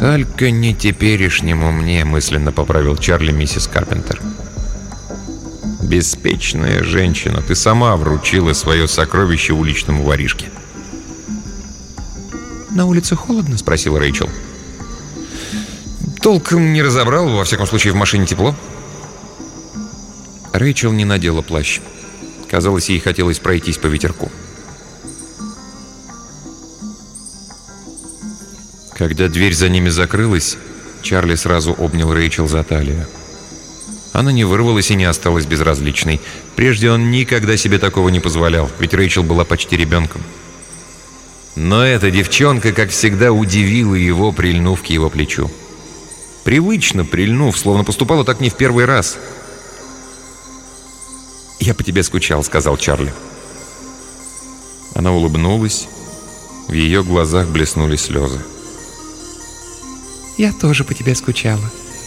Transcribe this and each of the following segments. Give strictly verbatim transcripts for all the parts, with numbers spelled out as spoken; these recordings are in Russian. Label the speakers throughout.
Speaker 1: «Только не теперешнему мне», — мысленно поправил Чарли миссис Карпентер. «Беспечная женщина, ты сама вручила свое сокровище уличному воришке».
Speaker 2: «На улице холодно?» — спросила Рэйчел.
Speaker 1: «Толком не разобрал, во всяком случае в машине тепло».
Speaker 2: Рэйчел не надела плащ. Казалось, ей хотелось пройтись по ветерку. Когда дверь за ними закрылась, Чарли сразу обнял Рэйчел за талию. Она не вырвалась и не осталась безразличной. Прежде он никогда себе такого не позволял, ведь Рэйчел была почти ребенком.
Speaker 1: Но эта девчонка, как всегда, удивила его, прильнув к его плечу. Привычно прильнув, словно поступала так не в первый раз.
Speaker 2: «Я по тебе скучал», — сказал Чарли. Она улыбнулась. В ее глазах блеснули слезы. «Я тоже по тебе скучала».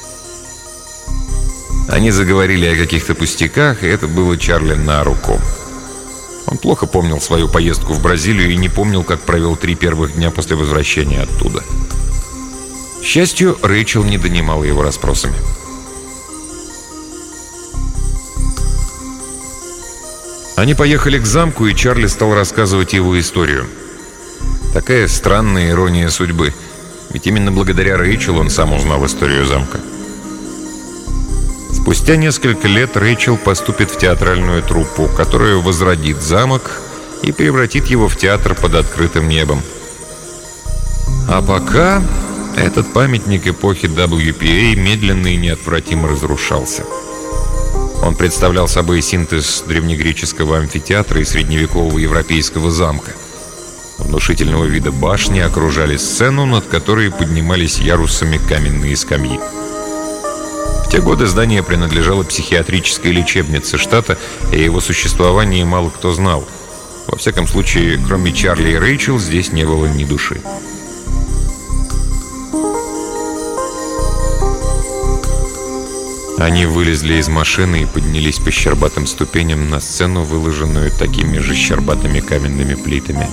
Speaker 1: Они заговорили о каких-то пустяках, и это было Чарли на руку. Он плохо помнил свою поездку в Бразилию и не помнил, как провел три первых дня после возвращения оттуда. К счастью, Рэйчел не донимала его расспросами. Они поехали к замку, и Чарли стал рассказывать его историю. Такая странная ирония судьбы. Ведь именно благодаря Рэйчел он сам узнал историю замка. Спустя несколько лет Рэйчел поступит в театральную труппу, которая возродит замок и превратит его в театр под открытым небом. А пока этот памятник эпохи дабл ю пи эй медленно и неотвратимо разрушался. Он представлял собой синтез древнегреческого амфитеатра и средневекового европейского замка. Внушительного вида башни окружали сцену, над которой поднимались ярусами каменные скамьи. В те годы здание принадлежало психиатрической лечебнице штата, и о его существовании мало кто знал. Во всяком случае, кроме Чарли и Рэйчел, здесь не было ни души. Они вылезли из машины и поднялись по щербатым ступеням на сцену, выложенную такими же щербатыми каменными плитами.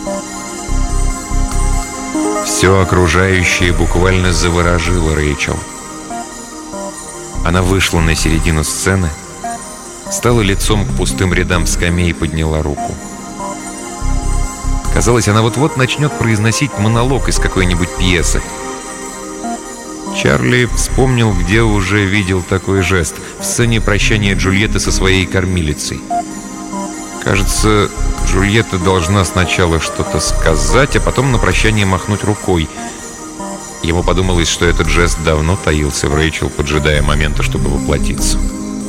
Speaker 1: Все окружающее буквально заворожило Рэйчел. Она вышла на середину сцены, стала лицом к пустым рядам скамей и подняла руку. Казалось, она вот-вот начнет произносить монолог из какой-нибудь пьесы. Чарли вспомнил, где уже видел такой жест — в сцене прощания Джульетты со своей кормилицей. Кажется, Джульетта должна сначала что-то сказать, а потом на прощание махнуть рукой. Ему подумалось, что этот жест давно таился в Рэйчел, поджидая момента, чтобы воплотиться.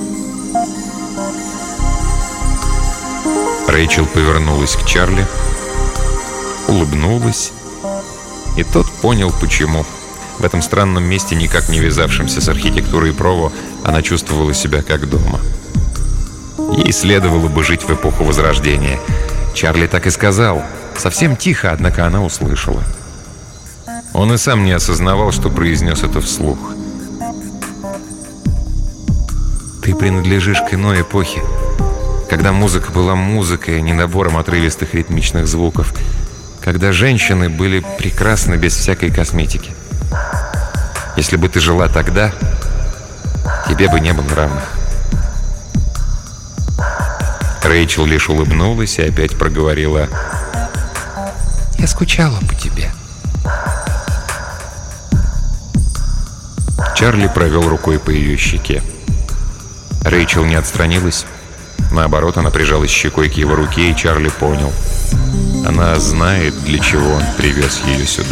Speaker 1: Рэйчел повернулась к Чарли, улыбнулась, и тот понял, почему. В этом странном месте, никак не вязавшемся с архитектурой Прово, она чувствовала себя как дома. Ей следовало бы жить в эпоху Возрождения. Чарли так и сказал. Совсем тихо, однако она услышала. Он и сам не осознавал, что произнес это вслух. «Ты принадлежишь к иной эпохе, когда музыка была музыкой, а не набором отрывистых ритмичных звуков, когда женщины были прекрасны без всякой косметики. Если бы ты жила тогда, тебе бы не было равных». Рэйчел лишь улыбнулась и опять проговорила: «Я скучала по тебе». Чарли провел рукой по ее щеке. Рэйчел не отстранилась. Наоборот, она прижалась щекой к его руке, и Чарли понял. Она знает, для чего он привез ее сюда.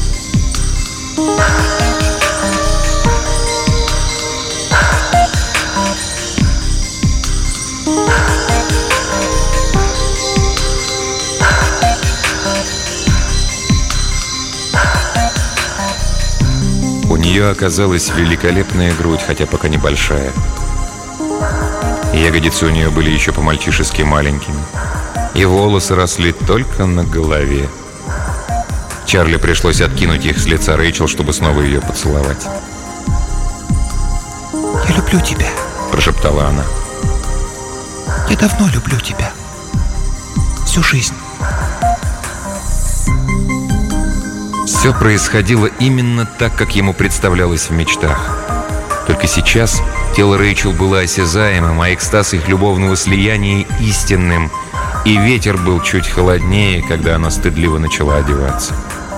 Speaker 1: У нее оказалась великолепная грудь, хотя пока небольшая. Ягодицы у нее были еще по-мальчишески маленькими, и волосы росли только на голове. Чарли пришлось откинуть их с лица Рэйчел, чтобы снова ее поцеловать.
Speaker 2: «Я люблю тебя»,
Speaker 1: — прошептала она.
Speaker 2: «Я давно люблю тебя. Всю жизнь». Все происходило именно так, как ему представлялось в мечтах. Только сейчас тело Рэйчел было осязаемым, а экстаз их любовного слияния истинным, и ветер был чуть холоднее, когда она стыдливо начала одеваться.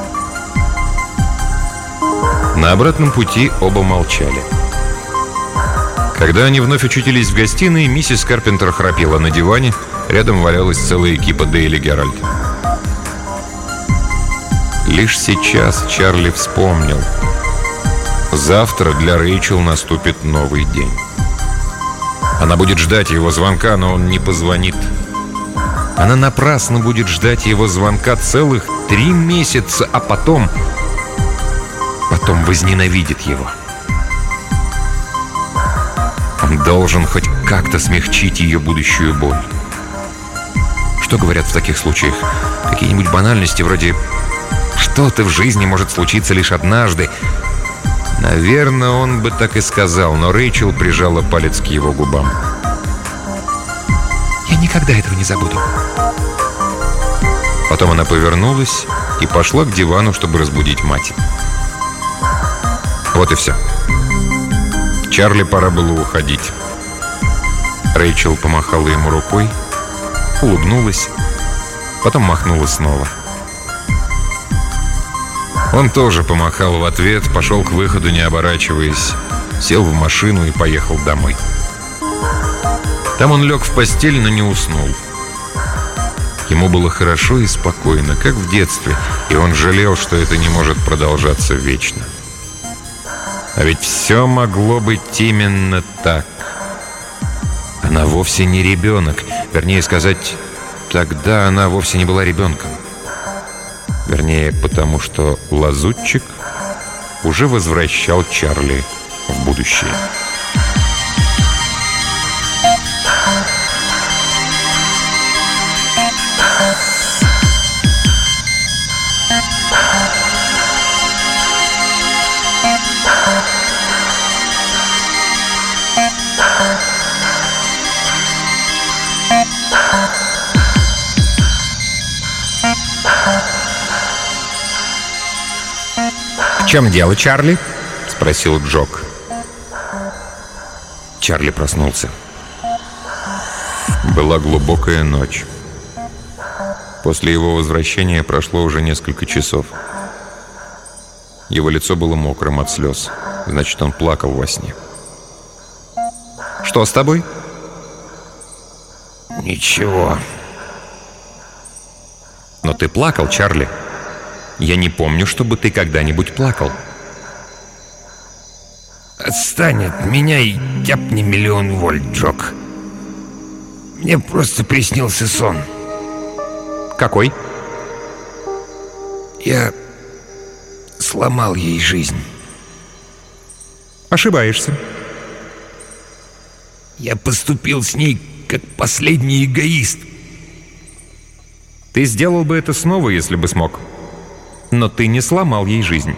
Speaker 2: На обратном пути оба молчали. Когда они вновь очутились в гостиной, миссис Карпентер храпела на диване, рядом валялась целая кипа Дейли Геральт. Лишь сейчас Чарли вспомнил. Завтра для Рэйчел наступит новый день. Она будет ждать его звонка, но он не позвонит. Она напрасно будет ждать его звонка целых три месяца, а потом... Потом возненавидит его. Он должен хоть как-то смягчить ее будущую боль. Что говорят в таких случаях? Какие-нибудь банальности вроде «что-то в жизни может случиться лишь однажды». Наверное, он бы так и сказал, но Рэйчел прижала палец к его губам. «Я никогда этого не забуду». Потом она повернулась и пошла к дивану, чтобы разбудить мать. Вот и все. Чарли пора было уходить. Рэйчел помахала ему рукой, улыбнулась, потом махнула снова. Он тоже помахал в ответ, пошел к выходу, не оборачиваясь, сел в машину и поехал домой. Там он лег в постель, но не уснул. Ему было хорошо и спокойно, как в детстве, и он жалел, что это не может продолжаться вечно. А ведь все могло быть именно так. Она вовсе не ребенок. Вернее сказать, тогда она вовсе не была ребенком. Вернее, потому что лазутчик уже возвращал Чарли в будущее.
Speaker 1: «В чем дело, Чарли?» — спросил Джок.
Speaker 2: Чарли проснулся. Была глубокая ночь. После его возвращения прошло уже несколько часов. Его лицо было мокрым от слез. Значит, он плакал во сне.
Speaker 1: «Что с тобой?»
Speaker 3: «Ничего».
Speaker 2: «Но ты плакал, Чарли. Я не помню, чтобы ты когда-нибудь плакал».
Speaker 3: «Отстань от меня и тяпни миллион вольт, Джок. Мне просто приснился сон».
Speaker 1: «Какой?»
Speaker 3: «Я сломал ей жизнь».
Speaker 1: «Ошибаешься».
Speaker 3: «Я поступил с ней как последний эгоист».
Speaker 1: «Ты сделал бы это снова, если бы смог. Но ты не сломал ей жизнь».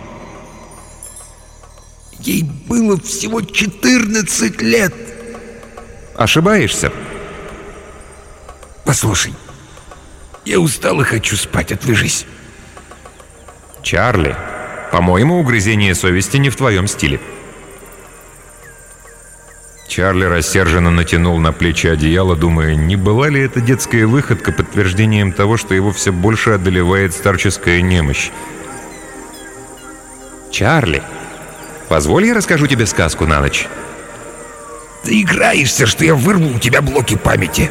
Speaker 3: «Ей было всего четырнадцать лет».
Speaker 1: «Ошибаешься».
Speaker 3: «Послушай, я устал и хочу спать, отвяжись».
Speaker 1: «Чарли, по-моему, угрызение совести не в твоем стиле».
Speaker 2: Чарли рассерженно натянул на плечи одеяло, думая, не была ли эта детская выходка подтверждением того, что его все больше одолевает старческая немощь.
Speaker 1: «Чарли, позволь я расскажу тебе сказку на ночь».
Speaker 3: «Ты играешься, что я вырву у тебя блоки памяти».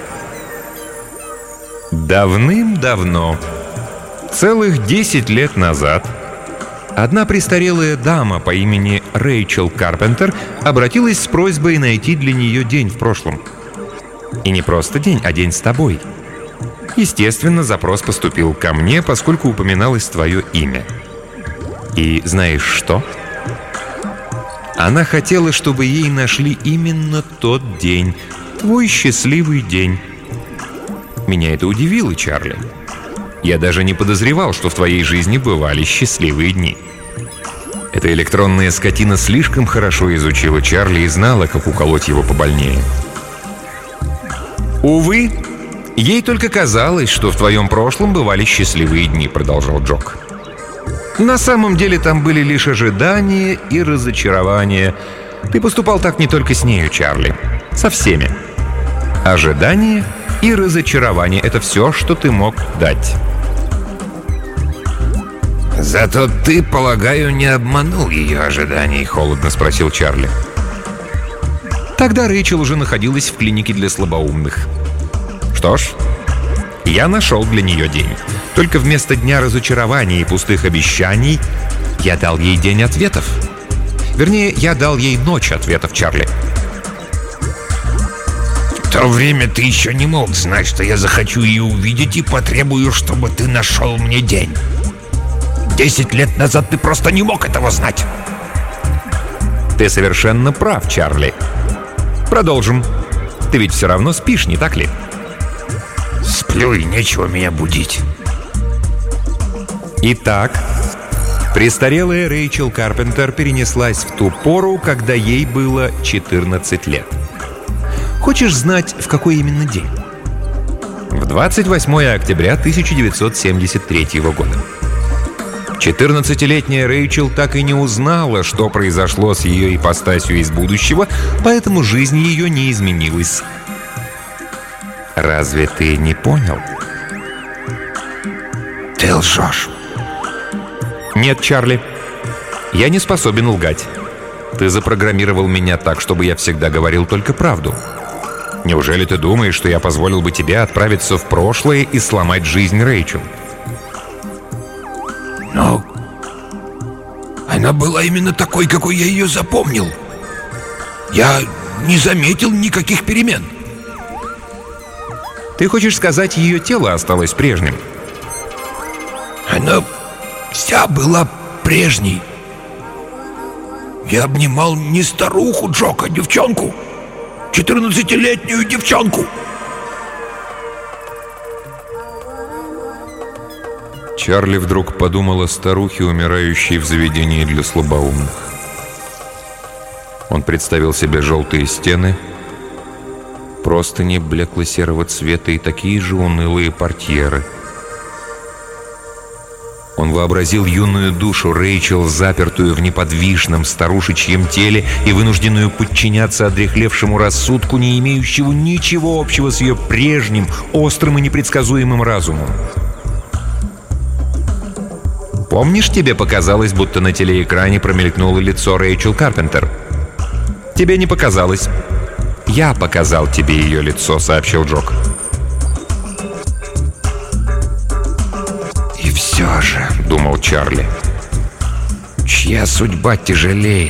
Speaker 1: Давным-давно, целых десять лет назад, одна престарелая дама по имени Рэйчел Карпентер обратилась с просьбой найти для нее день в прошлом. И не просто день, а день с тобой. Естественно, запрос поступил ко мне, поскольку упоминалось твое имя. И знаешь что? Она хотела, чтобы ей нашли именно тот день, твой счастливый день. Меня это удивило, Чарли. Я даже не подозревал, что в твоей жизни бывали счастливые дни. Эта электронная скотина слишком хорошо изучила Чарли и знала, как уколоть его побольнее. «Увы, ей только казалось, что в твоем прошлом бывали счастливые дни», — продолжал Джок.
Speaker 2: На самом деле там были лишь ожидания и разочарования. Ты поступал так не только с нею, Чарли. Со всеми. Ожидания и разочарование — это все, что ты мог дать.
Speaker 3: «Зато ты, полагаю, не обманул ее ожиданий?» — холодно спросил Чарли.
Speaker 2: Тогда Рэйчел уже находилась в клинике для слабоумных. Что ж, я нашел для нее день. Только вместо дня разочарований и пустых обещаний я дал ей день ответов. Вернее, я дал ей ночь ответов, Чарли.
Speaker 3: В то время ты еще не мог знать, что я захочу ее увидеть и потребую, чтобы ты нашел мне день. Десять лет назад ты просто не мог этого знать.
Speaker 2: Ты совершенно прав, Чарли. Продолжим. Ты ведь все равно спишь, не так ли?
Speaker 3: Сплю, и нечего меня будить.
Speaker 2: Итак, престарелая Рэйчел Карпентер перенеслась в ту пору, когда ей было четырнадцать лет. Хочешь знать, в какой именно день? В двадцать восьмое октября тысяча девятьсот семьдесят третьего года. четырнадцатилетняя Рэйчел так и не узнала, что произошло с ее ипостасью из будущего, поэтому жизнь ее не изменилась. Разве ты не понял?
Speaker 3: Ты лжешь.
Speaker 2: Нет, Чарли, я не способен лгать. Ты запрограммировал меня так, чтобы я всегда говорил только правду. Неужели ты думаешь, что я позволил бы тебе отправиться в прошлое и сломать жизнь Рэйчел?
Speaker 3: Но она была именно такой, какой я ее запомнил. Я не заметил никаких перемен.
Speaker 2: Ты хочешь сказать, ее тело осталось прежним?
Speaker 3: Она вся была прежней. Я обнимал не старуху Джок, а девчонку. четырнадцатилетнюю девчонку.
Speaker 2: Чарли вдруг подумал о старухе, умирающей в заведении для слабоумных. Он представил себе желтые стены, простыни блекло-серого цвета и такие же унылые портьеры. Он вообразил юную душу Рэйчел, запертую в неподвижном старушечьем теле и вынужденную подчиняться одряхлевшему рассудку, не имеющему ничего общего с ее прежним, острым и непредсказуемым разумом. Помнишь, тебе показалось, будто на телеэкране промелькнуло лицо Рэйчел Карпентер? Тебе не показалось. Я показал тебе ее лицо, сообщил Джок.
Speaker 3: И все же, думал Чарли, чья судьба тяжелее?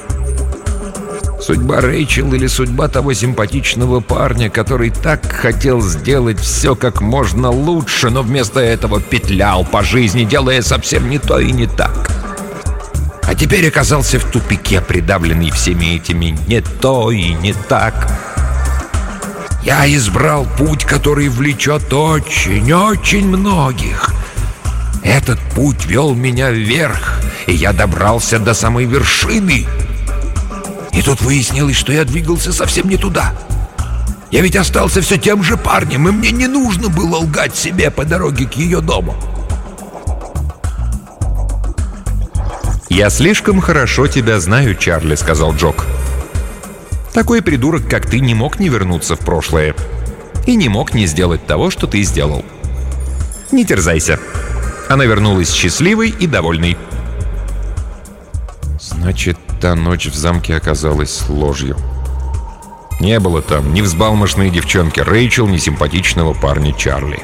Speaker 3: Судьба Рэйчел или судьба того симпатичного парня, который так хотел сделать все как можно лучше, но вместо этого петлял по жизни, делая совсем не то и не так? А теперь оказался в тупике, придавленный всеми этими «не то» и «не так». Я избрал путь, который влечет очень-очень многих. Этот путь вел меня вверх, и я добрался до самой вершины. И тут выяснилось, что я двигался совсем не туда. Я ведь остался все тем же парнем, и мне не нужно было лгать себе по дороге к ее дому.
Speaker 2: «Я слишком хорошо тебя знаю, Чарли», — сказал Джок. «Такой придурок, как ты, не мог не вернуться в прошлое. И не мог не сделать того, что ты сделал. Не терзайся». Она вернулась счастливой и довольной. Значит, та ночь в замке оказалась ложью. Не было там ни взбалмошной девчонки Рэйчел, ни симпатичного парня Чарли.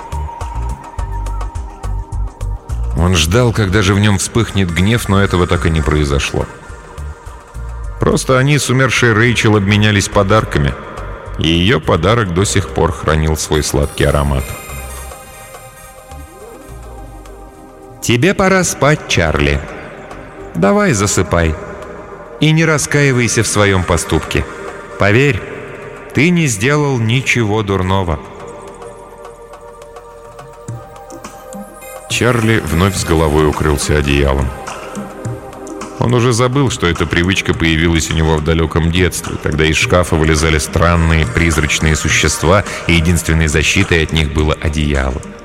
Speaker 2: Он ждал, когда же в нем вспыхнет гнев, но этого так и не произошло. Просто они с умершей Рэйчел обменялись подарками, и ее подарок до сих пор хранил свой сладкий аромат. «Тебе пора спать, Чарли. Давай засыпай. И не раскаивайся в своем поступке. Поверь, ты не сделал ничего дурного». Чарли вновь с головой укрылся одеялом. Он уже забыл, что эта привычка появилась у него в далеком детстве, когда из шкафа вылезали странные призрачные существа, и единственной защитой от них было одеяло.